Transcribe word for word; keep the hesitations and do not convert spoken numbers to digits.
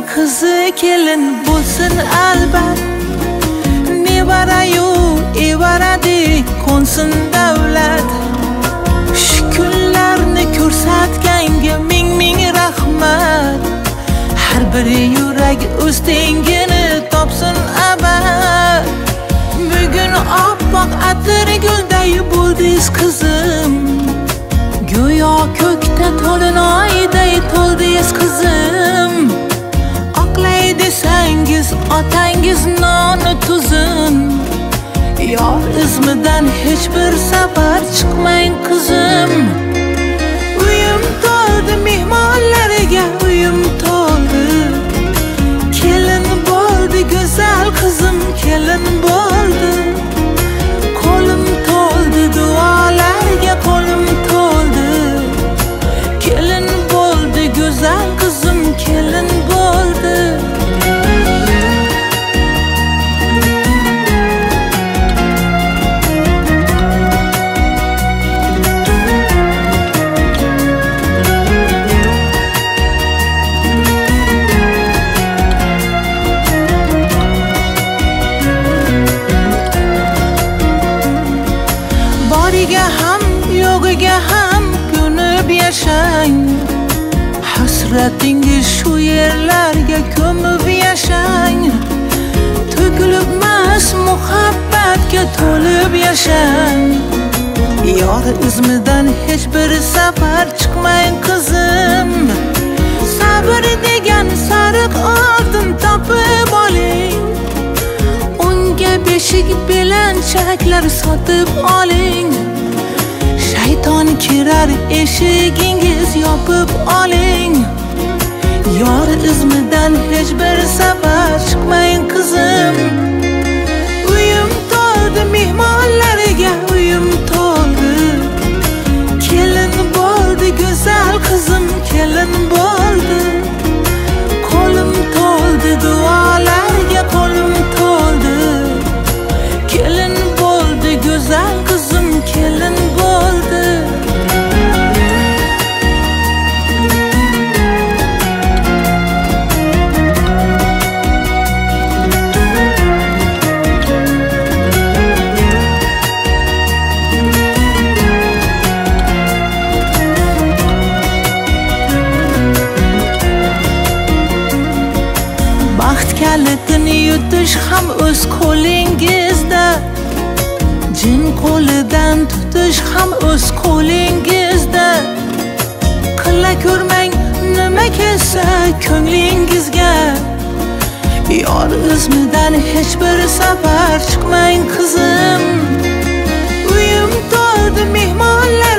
qizi kelin bo'lsin albat. Nevarayu evaradek ko'nsin davlat. Shu kunlarni ko'rsatganga ming ming rahmat. Har bir yurak o'z tengini topsin abad. Bugun oppoq atir gulday bo'ldingiz qizim. Go'yo ko'kda to'lin oyday to'ldingiz qizim. Oqlay desangiz otangiz noni tuzin. Yor izmidan hech bir safar chiqmang qizim. Uyim to'ldi mehmonlarga, uyim to'ldi. Kelin bo'ldi go'zal qizim, kelin bo'ldi. Qo'lim to'ldi duolarga, qo'lim to'ldi. Kelin bo'ldi go'zal qizim, kelin bo'ldi. Boriga ham, yo'g'iga ham ko'nib yashang. Hasratingiz shu yerlarga ko'mib yashang. To'kilibmas muhabbatga to'lib yashang. Yor izmidan hech bir safar chiqmang qizim. Sabr degan sariq oltin topib oling. Unga beshik belanchaklar sotib oling. Shayton kirar eshigingiz yopib oling. Yor izmidan hech bir safar chiqmang qizim. Uyim to'ldi mehmonlarga, uyim to'ldi. Kelin bo'ldi go'zal qizim, kelin bo'ldi. Qo'lim to'ldi duolarga, qo'lim to'ldi. Kelin bo'ldi go'zal qizim, kelin bo'ldi. Baxt kalitini yutish ham o'z qo'lingizda. Jin qo'lidan tutish ham o'z qo'lingizda. Qila ko'rmang nima kelsa ko'nglingizga. Yor izmidan hech bir safar chiqmang qizim. Uyim to'ldi mehmonlar